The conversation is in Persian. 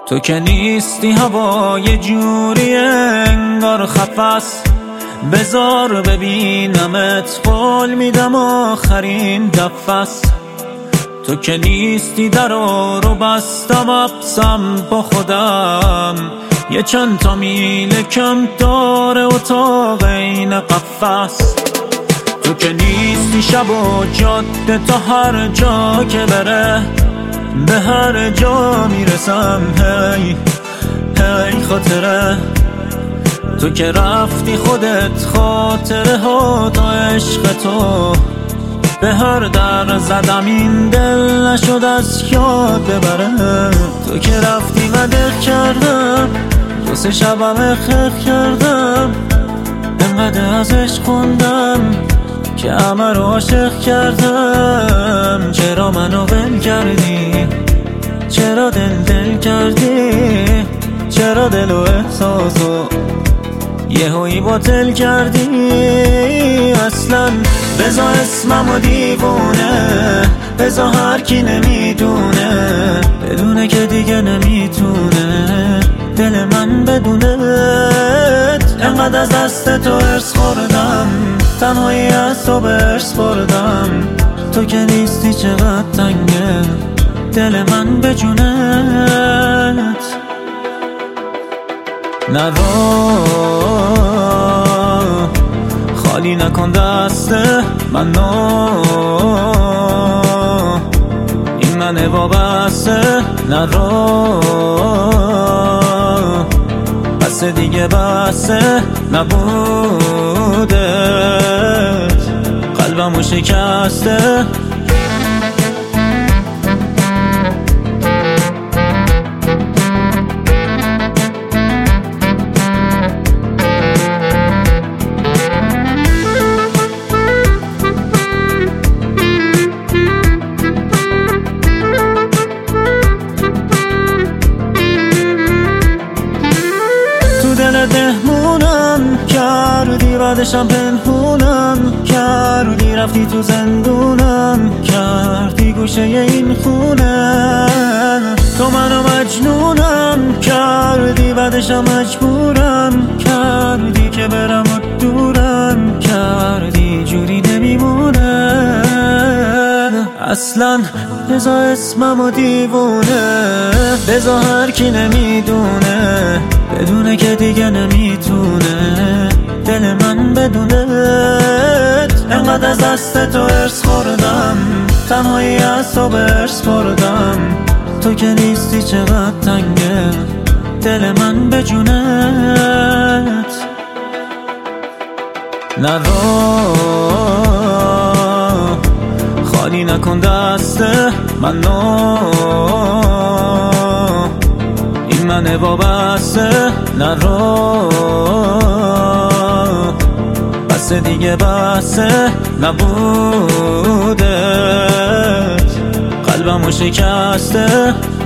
تو که نیستی هوا یه جوری انگار خفس، بذار ببینمت قول میدم آخرین دفس. تو که نیستی درو رو بستم اقسم با خودم، یه چند تا میل کم داره اتاق این قفس. تو که نیستی شب و جاده تا هر جا که بره، به هر جا میرسم هی هی خاطره. تو که رفتی خودت خاطره ها تا عشق تو، به هر در زدم این دل نشد از یاد ببره. تو که رفتی و دق کردم، دو سه شبم خخ کردم، انقدر ازش خوندم که همه رو عاشق کردم. چرا منو ول کردی؟ چرا دل کردی؟ چرا دل و احساسو یهویی باطل کردی؟ اصلا بزا اسممو دیوونه، بزا هر کی نمیدونه، بدونه که دیگه نمیتونه دل من بدونت. انقدر از دست تو ارس خوردم، تنهایی از تو برس بردم. تو که نیستی چقدر تنگه دل من به جونت. نرو خالی نکن دست منو، این منه وابسته. نرو بس دیگه بسه نبودت، قلبمو شکسته. دهمونم کردی، بعدشم پنهونم کردی، رفتی تو زندونم کردی گوشه این خونه. تو منو مجنونم کردی، بعدشم مجبورم کردی که برم و دورم کردی، جوری نمیمونه اصلا. بزا اسممو دیوونه، بزا هر کی نمیدونه، بدونه که دیگه نمیتونه دل من بدونت. انقدر از دست تو ارس خوردم، تنهایی از تو برس بردم. تو که نیستی چقدر تنگه دل من به جونت. نرو خالی نکن دست منو، این منه وابسته. نرو بس دیگه بسه نبودت، قلبمو شکسته.